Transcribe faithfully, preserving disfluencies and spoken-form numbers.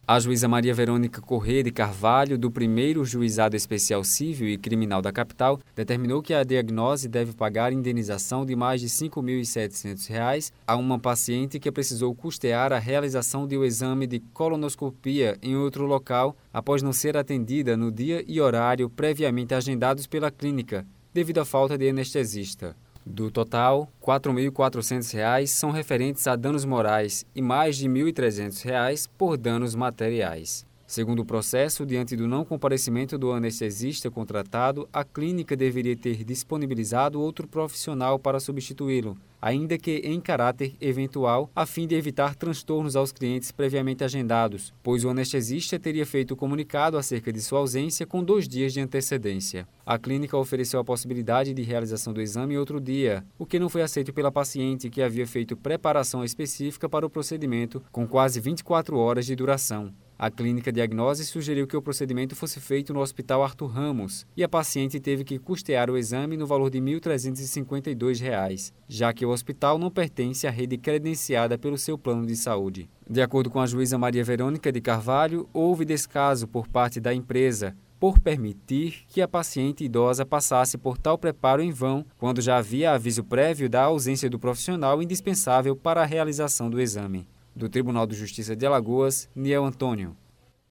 A juíza Maria Verônica Corrêa de Carvalho, do primeiro Juizado Especial Civil e Criminal da capital, determinou que a Diagnose deve pagar indenização de mais de cinco mil e setecentos reais a uma paciente que precisou custear a realização de um exame de colonoscopia em outro local após não ser atendida no dia e horário previamente agendados pela clínica, devido à falta de anestesista. Do total, quatro mil e quatrocentos reais são referentes a danos morais e mais de mil e trezentos reais por danos materiais. Segundo o processo, diante do não comparecimento do anestesista contratado, a clínica deveria ter disponibilizado outro profissional para substituí-lo, ainda que em caráter eventual, a fim de evitar transtornos aos clientes previamente agendados, pois o anestesista teria feito o comunicado acerca de sua ausência com dois dias de antecedência. A clínica ofereceu a possibilidade de realização do exame em outro dia, o que não foi aceito pela paciente, que havia feito preparação específica para o procedimento, com quase vinte e quatro horas de duração. A clínica Diagnose sugeriu que o procedimento fosse feito no Hospital Arthur Ramos e a paciente teve que custear o exame no valor de mil trezentos e cinquenta e dois reais, já que o hospital não pertence à rede credenciada pelo seu plano de saúde. De acordo com a juíza Maria Verônica de Carvalho, houve descaso por parte da empresa por permitir que a paciente idosa passasse por tal preparo em vão, quando já havia aviso prévio da ausência do profissional indispensável para a realização do exame. Do Tribunal de Justiça de Alagoas, Niel Antônio.